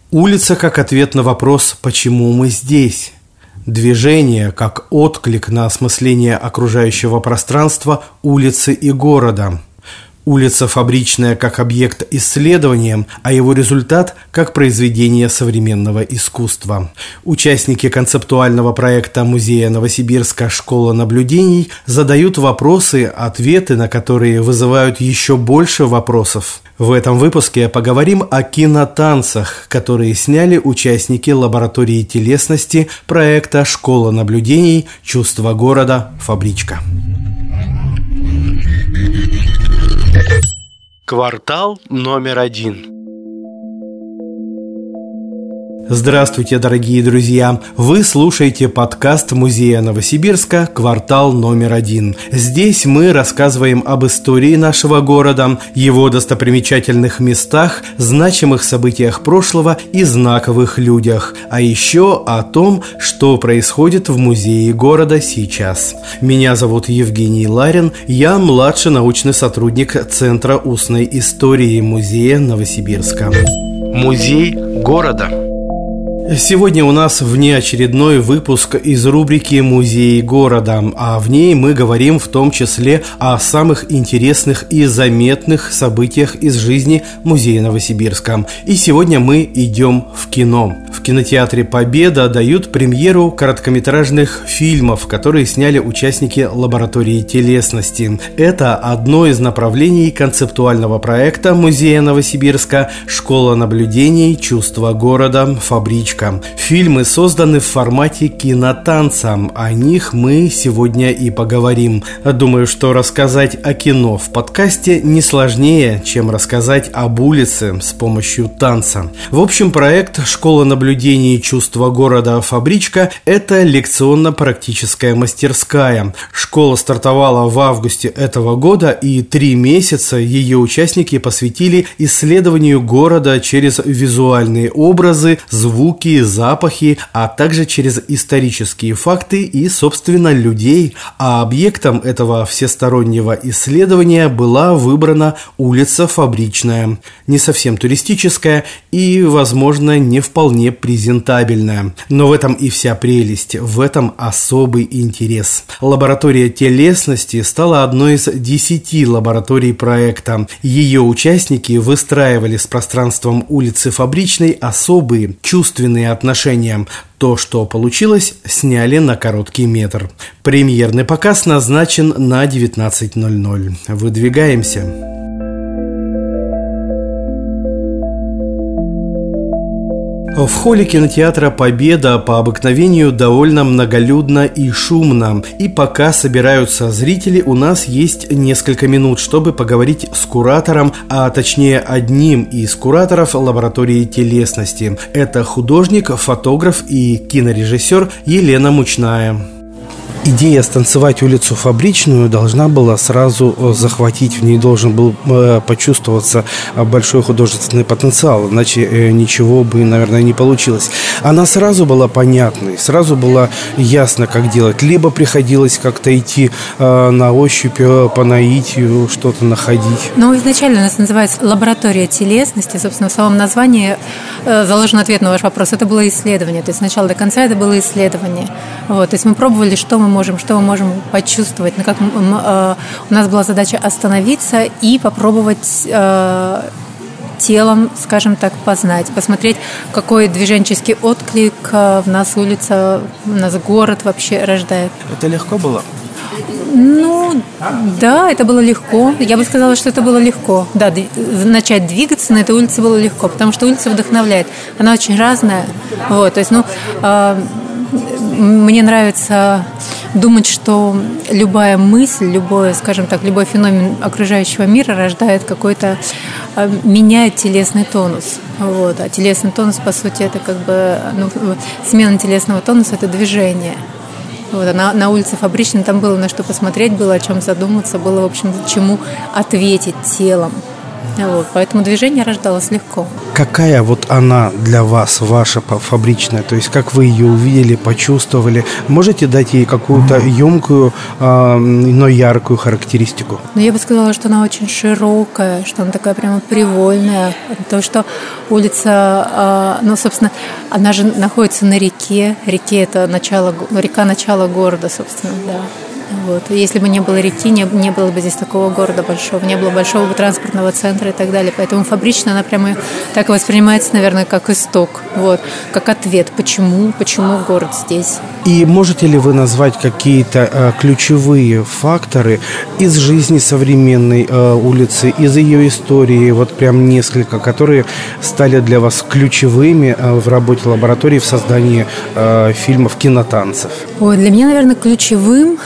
Улица как ответ на вопрос «почему мы здесь?». Движение как отклик на осмысление окружающего пространства, улицы и города. Улица фабричная как объект исследования, а его результат как произведение современного искусства. Участники концептуального проекта Музея Новосибирска «Школа наблюдений» задают вопросы, ответы на которые вызывают еще больше вопросов. В этом выпуске поговорим о кинотанцах, которые сняли участники лаборатории телесности проекта «Школа наблюдений. Чувство города. Фабричка». Квартал номер 1. Здравствуйте, дорогие друзья! Вы слушаете подкаст Музея Новосибирска «Квартал номер 1». Здесь мы рассказываем об истории нашего города, его достопримечательных местах, значимых событиях прошлого и знаковых людях, а еще о том, что происходит в музее города сейчас. Меня зовут Евгений Ларин, я младший научный сотрудник Центра устной истории Музея Новосибирска. Музей города. Сегодня у нас внеочередной выпуск из рубрики «Музей города», а в ней мы говорим в том числе о самых интересных и заметных событиях из жизни Музея Новосибирска. И сегодня мы идем в кино. В кинотеатре «Победа» дают премьеру короткометражных фильмов, которые сняли участники лаборатории телесности. Это одно из направлений концептуального проекта Музея Новосибирска «Школа наблюдений. Чувство города. Фабричка». Фильмы созданы в формате кинотанца. О них мы сегодня и поговорим. Думаю, что рассказать о кино в подкасте не сложнее, чем рассказать об улице с помощью танца. В общем, проект «Школа наблюдений. Чувство города. Фабричка» – это лекционно-практическая мастерская. Школа стартовала в августе этого года, и 3 месяца ее участники посвятили исследованию города через визуальные образы, звуки, запахи, а также через исторические факты и, собственно, людей. А объектом этого всестороннего исследования была выбрана улица Фабричная, не совсем туристическая и, возможно, не вполне презентабельная. Но в этом и вся прелесть, в этом особый интерес. Лаборатория телесности стала одной из 10 лабораторий проекта. Ее участники выстраивали с пространством улицы Фабричной особые, чувственные отношения. То, что получилось, сняли на короткий метр. Премьерный показ назначен на 19:00. Выдвигаемся. В холле кинотеатра «Победа» по обыкновению довольно многолюдно и шумно. И пока собираются зрители, у нас есть несколько минут, чтобы поговорить с куратором, а точнее одним из кураторов лаборатории телесности. Это художник, фотограф и кинорежиссер Елена Мучная. Идея станцевать улицу Фабричную должна была сразу захватить, в ней должен был почувствоваться большой художественный потенциал, иначе ничего бы, наверное, не получилось. Она сразу была понятной, сразу было ясно, как делать. Либо приходилось как-то идти на ощупь, по наитию что-то находить. Ну, изначально у нас называется лаборатория телесности. Собственно, в самом названии заложен ответ на ваш вопрос. Это было исследование. То есть, с начала до конца это было исследование. Вот, то есть, мы пробовали, что мы можем почувствовать. У нас была задача остановиться и попробовать телом, скажем так, познать, посмотреть, какой движенческий отклик в нас улица, в нас город вообще рождает. Это легко было? Ну, да, это было легко. Я бы сказала, что это было легко. Да, начать двигаться на этой улице было легко, потому что улица вдохновляет. Она очень разная. Вот, то есть, мне нравится думать, что любая мысль, любой феномен окружающего мира рождает какой-то, меняет телесный тонус. Вот. А телесный тонус, по сути, это смена телесного тонуса – это движение. Вот. А на улице Фабричной там было на что посмотреть, было о чем задуматься, было, в общем, чему ответить телом. Вот. Поэтому движение рождалось легко. какая вот она для вас, ваша фабричная? То есть как вы ее увидели, почувствовали? Можете дать ей какую-то емкую, но яркую характеристику? Ну, я бы сказала, что она очень широкая, что она такая прямо привольная. То, что улица, собственно, она же находится на реке. Это река начала города, собственно, да. Вот. Если бы не было реки, не было бы здесь такого города большого, не было большого бы транспортного центра и так далее. Поэтому фабричная, она прямо так и воспринимается, наверное, как исток, вот, как ответ, почему город здесь. И можете ли вы назвать какие-то ключевые факторы из жизни современной улицы, из ее истории, вот прям несколько, которые стали для вас ключевыми в работе лаборатории в создании фильмов, кинотанцев? Ой, для меня, наверное, ключевым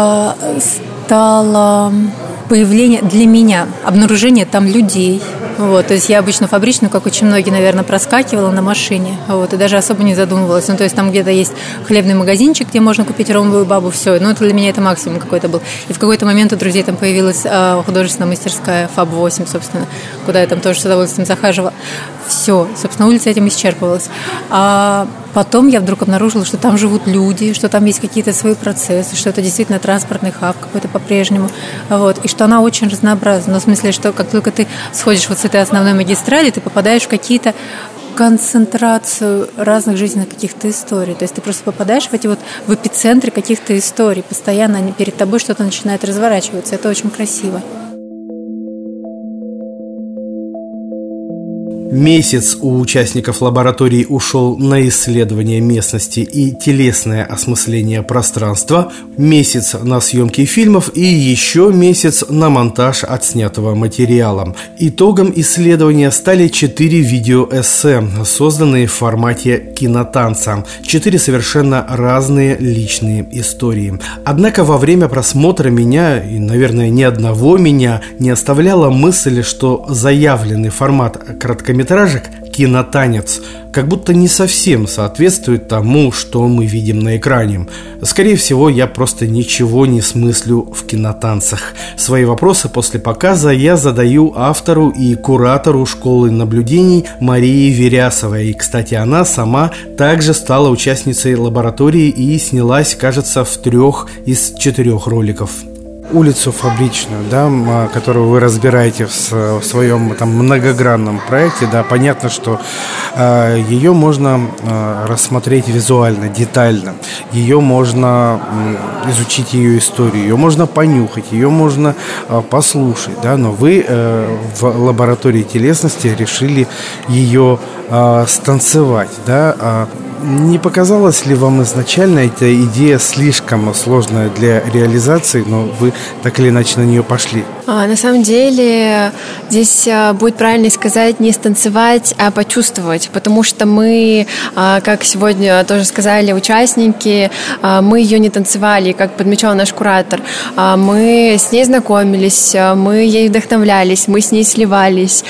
стало появление для меня, обнаружение там людей. Вот, то есть я обычно фабричную, как очень многие, наверное, проскакивала на машине, вот, и даже особо не задумывалась. Ну, то есть там где-то есть хлебный магазинчик, где можно купить ромовую бабу, все. Ну, это для меня это максимум какой-то был. И в какой-то момент у друзей там появилась художественная мастерская ФАБ-8, собственно, куда я там тоже с удовольствием захаживала. Все, собственно, улица этим исчерпывалась. А потом я вдруг обнаружила, что там живут люди, что там есть какие-то свои процессы, что это действительно транспортный хаб какой-то по-прежнему, вот, и что она очень разнообразна. Ну, в смысле, что как только ты сходишь вот с этой основной магистрали, ты попадаешь в какие-то концентрацию разных жизненных каких-то историй. То есть ты просто попадаешь в эпицентры каких-то историй. Постоянно перед тобой что-то начинает разворачиваться. Это очень красиво. Месяц у участников лаборатории ушел на исследование местности и телесное осмысление пространства, месяц на съемки фильмов и еще месяц на монтаж отснятого материала. Итогом исследования стали 4 видеоэссе, созданные в формате кинотанца. 4 совершенно разные личные истории. Однако во время просмотра меня, и, наверное, ни одного меня, не оставляла мысль, что заявленный формат короткометражек «Кинотанец» как будто не совсем соответствует тому, что мы видим на экране. Скорее всего, я просто ничего не смыслю в кинотанцах. Свои вопросы после показа я задаю автору и куратору школы наблюдений Марии Верясовой. И, кстати, она сама также стала участницей лаборатории и снялась, кажется, в 3 из 4 роликов. Улицу фабричную, да, которую вы разбираете в своем там многогранном проекте, да, понятно, что ее можно рассмотреть визуально, детально, ее можно изучить ее историю, ее можно понюхать, ее можно послушать, да, но вы в лаборатории телесности решили ее станцевать, да. Не показалась ли вам изначально эта идея слишком сложная для реализации, но вы так или иначе на нее пошли? На самом деле здесь будет правильно сказать не станцевать, а почувствовать, потому что мы, как сегодня тоже сказали участники, мы ее не танцевали, как подмечал наш куратор. Мы с ней знакомились, мы ей вдохновлялись, мы с ней сливались,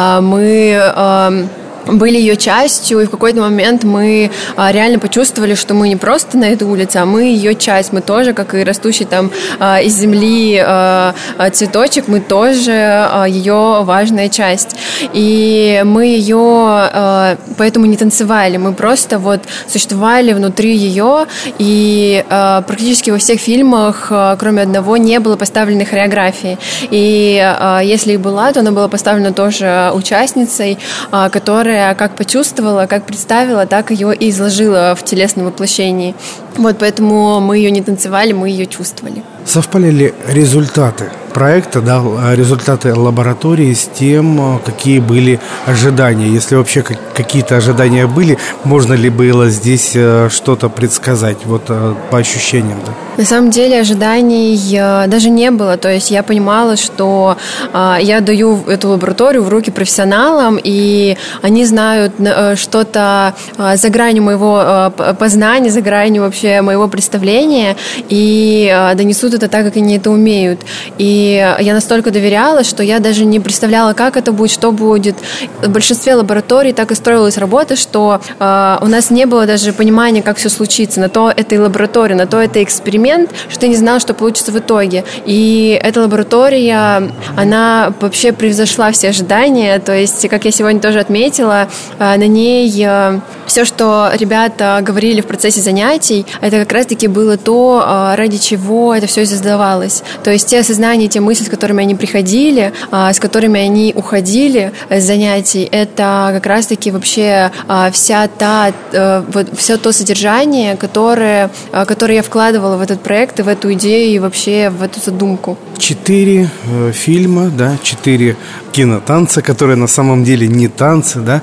мы были ее частью, и в какой-то момент мы реально почувствовали, что мы не просто на этой улице, а мы ее часть. Мы тоже, как и растущий там из земли цветочек, мы тоже ее важная часть. И мы ее поэтому не танцевали, мы просто вот существовали внутри ее, и практически во всех фильмах, кроме одного, не было поставлено хореографии. И если и была, то она была поставлена тоже участницей, которая как почувствовала, как представила, так ее и изложила в телесном воплощении. Вот поэтому мы ее не танцевали, мы ее чувствовали. Совпали ли результаты проекта, да, результаты лаборатории с тем, какие были ожидания? Если вообще какие-то ожидания были, можно ли было здесь что-то предсказать, вот по ощущениям? Да? На самом деле ожиданий даже не было. То есть я понимала, что я даю эту лабораторию в руки профессионалам, и они знают что-то за гранью моего познания, за гранью вообще моего представления, и донесут это так, как они это умеют. И И я настолько доверяла, что я даже не представляла, как это будет, что будет. В большинстве лабораторий так и строилась работа, что у нас не было даже понимания, как все случится. На то это и лаборатория, на то это эксперимент, что ты не знал, что получится в итоге. И эта лаборатория, она вообще превзошла все ожидания. То есть, как я сегодня тоже отметила, на ней все, что ребята говорили в процессе занятий, это как раз-таки было то, ради чего это все создавалось. То есть те осознания, те мысли, с которыми они приходили, с которыми они уходили с занятий, это как раз-таки вообще все то содержание, которое я вкладывала в этот проект и в эту идею, и вообще в эту задумку. 4 фильма, да, 4 кинотанца, которые на самом деле не танцы, да.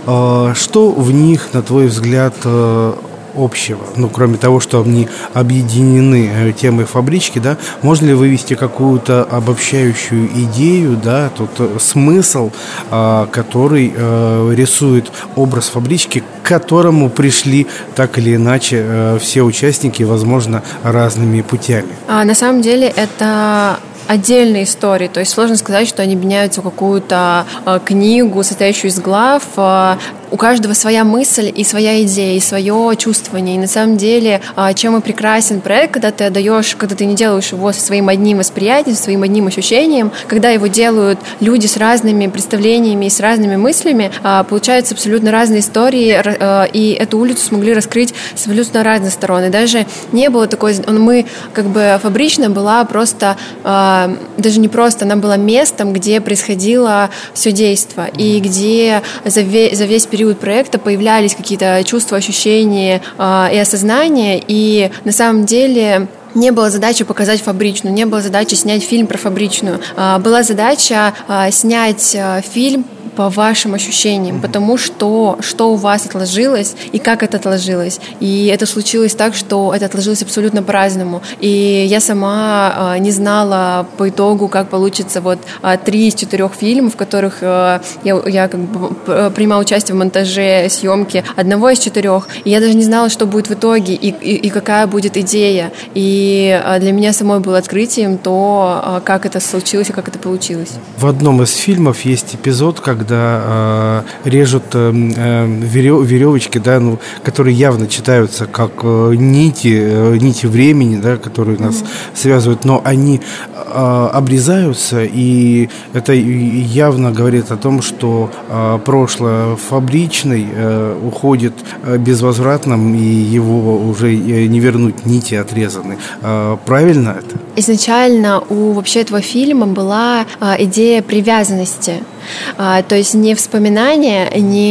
Что в них, на твой взгляд, общего? Ну, кроме того, что они объединены темой фабрички, да, можно ли вывести какую-то обобщающую идею, да, тот смысл, который рисует образ фабрички, к которому пришли так или иначе все участники, возможно, разными путями? На самом деле это отдельные истории, то есть сложно сказать, что они объединяются в какую-то книгу, состоящую из глав. У каждого своя мысль и своя идея, и свое чувствование. И на самом деле, чем и прекрасен проект, когда ты не делаешь его со своим одним восприятием, со своим одним ощущением, когда его делают люди с разными представлениями и с разными мыслями, получаются абсолютно разные истории, и эту улицу смогли раскрыть с абсолютно разных сторон. И даже не было такой... фабричная была просто... даже не просто, она была местом, где происходило все действо, и где за весь период проекта появлялись какие-то чувства, ощущения и осознания, и на самом деле не было задачи показать фабричную, не было задачи снять фильм про фабричную, была задача снять фильм по вашим ощущениям, потому что у вас отложилось и как это отложилось. И это случилось так, что это отложилось абсолютно по-разному. И я сама не знала по итогу, как получится 3 из 4 фильмов, в которых я принимала участие в монтаже, съемке одного из 4. И я даже не знала, что будет в итоге и какая будет идея. И для меня самой было открытием то, как это случилось и как это получилось. В одном из фильмов есть эпизод, когда режут веревочки, да, которые явно читаются как нити времени, да, которые нас связывают, но они обрезаются, и это явно говорит о том, что прошлое фабричной уходит безвозвратным, и его уже не вернуть, нити отрезаны. Правильно это? Изначально у вообще этого фильма была идея привязанности. То есть не вспоминания,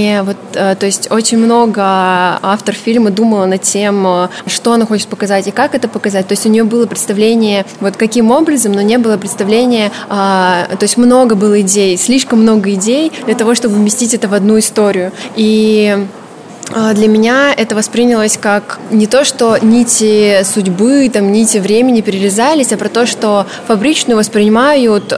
то есть очень много автор фильма думала над тем, что она хочет показать и как это показать. То есть у нее было представление, каким образом, но не было представления, то есть много было идей, слишком много идей для того, чтобы вместить это в одну историю. И для меня это воспринялось как не то, что нити судьбы, нити времени перерезались, а про то, что фабричную воспринимают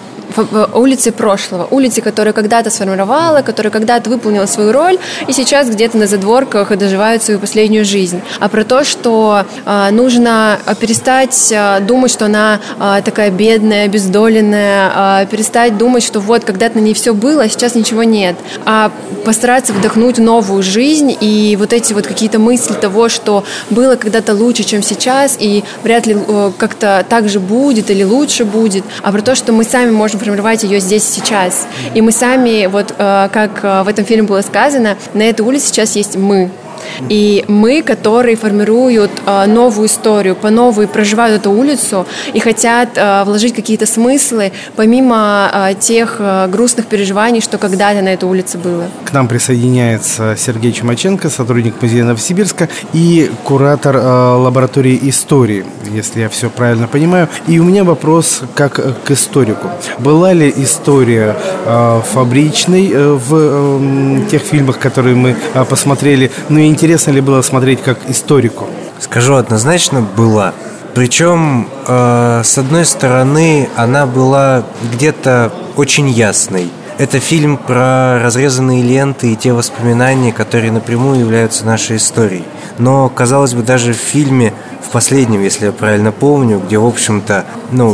улицы прошлого, улицы, которые когда-то сформировала, которые когда-то выполнила свою роль и сейчас где-то на задворках доживают свою последнюю жизнь. А про то, что нужно перестать думать, что она такая бедная, обездоленная, перестать думать, что когда-то на ней все было, а сейчас ничего нет, а постараться вдохнуть новую жизнь и эти какие-то мысли того, что было когда-то лучше, чем сейчас, и вряд ли как-то так же будет или лучше будет, а про то, что мы сами можем формировать ее здесь и сейчас. И мы сами, как в этом фильме было сказано, на этой улице сейчас есть мы. И мы, которые формируют новую историю, по новой проживают эту улицу и хотят вложить какие-то смыслы, помимо тех грустных переживаний, что когда-то на этой улице было. К нам присоединяется Сергей Чумаченко, сотрудник музея Новосибирска и куратор лаборатории истории, если я все правильно понимаю. И у меня вопрос как к историку. Была ли история фабричной в тех фильмах, которые мы посмотрели? И интересно ли было смотреть как историку? Скажу однозначно, была. Причем, с одной стороны, она была где-то очень ясной. Это фильм про разрезанные ленты и те воспоминания, которые напрямую являются нашей историей. Но, казалось бы, даже в фильме, в последнем, если я правильно помню, где, в общем-то,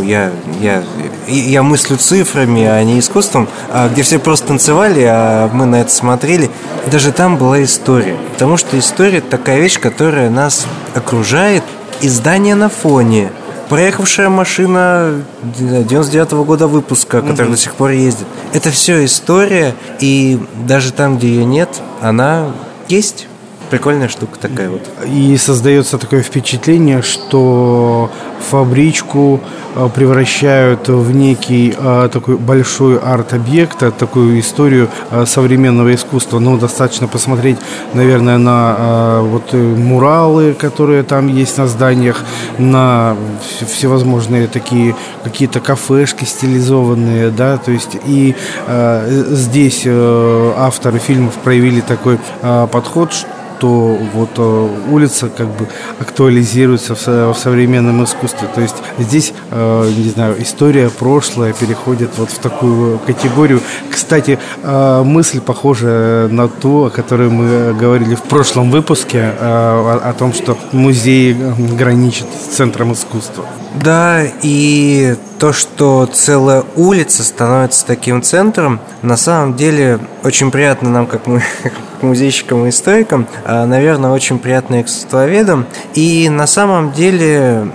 я мыслю цифрами, а не искусством, где все просто танцевали, а мы на это смотрели, даже там была история. Потому что история – это такая вещь, которая нас окружает, и здание на фоне, проехавшая машина 99-го года выпуска, которая до сих пор ездит. Это все история, и даже там, где ее нет, она есть. Прикольная штука такая вот. И создается такое впечатление, что фабричку превращают в некий такой большой арт-объект, такую историю современного искусства. Ну, достаточно посмотреть, наверное, на муралы, которые там есть на зданиях, на всевозможные такие какие-то кафешки стилизованные, да, то есть и здесь авторы фильмов проявили такой подход, что улица как бы актуализируется в современном искусстве. То есть здесь, не знаю, история прошлое переходит вот в такую категорию. Кстати, мысль похожа на ту, о которой мы говорили в прошлом выпуске, о том, что музей граничит с центром искусства. Да, и то, что целая улица становится таким центром, на самом деле очень приятно нам, как музейщикам и историкам, наверное, очень приятно искусствоведам. И на самом деле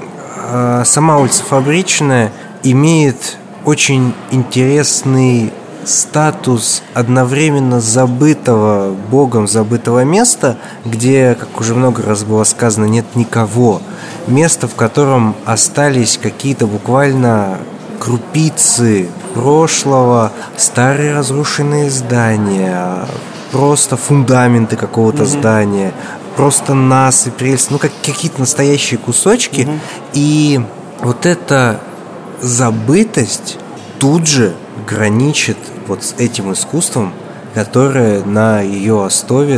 сама улица Фабричная имеет очень интересный статус одновременно забытого Богом, забытого места, где, как уже много раз было сказано, нет никого. Место, в котором остались какие-то буквально крупицы прошлого, старые разрушенные здания, просто фундаменты какого-то здания, просто насыпь, рельсы, как какие-то настоящие кусочки. И вот эта забытость тут же граничит вот с этим искусством, которое на ее основе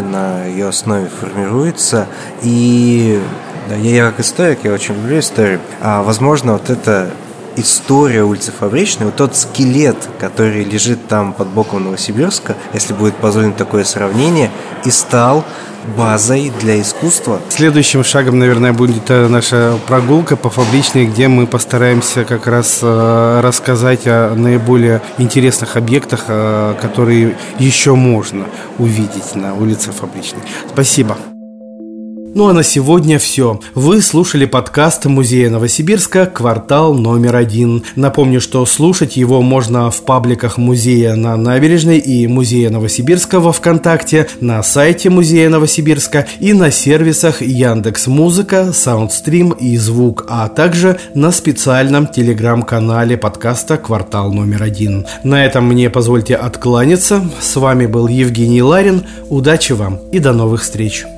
формируется. И да, я как историк, я очень люблю историю. Возможно, вот эта история улицы Фабричной, вот тот скелет, который лежит там под боком Новосибирска, если будет позволено такое сравнение, и стал базой для искусства. Следующим шагом, наверное, будет наша прогулка по Фабричной, где мы постараемся как раз рассказать о наиболее интересных объектах, которые еще можно увидеть на улице Фабричной. Спасибо. Ну а на сегодня все. Вы слушали подкаст Музея Новосибирска «Квартал номер 1». Напомню, что слушать его можно в пабликах Музея на Набережной и Музея Новосибирска во ВКонтакте, на сайте Музея Новосибирска и на сервисах Яндекс.Музыка, Саундстрим и Звук, а также на специальном телеграм-канале подкаста «Квартал номер 1». На этом мне позвольте откланяться. С вами был Евгений Ларин. Удачи вам и до новых встреч.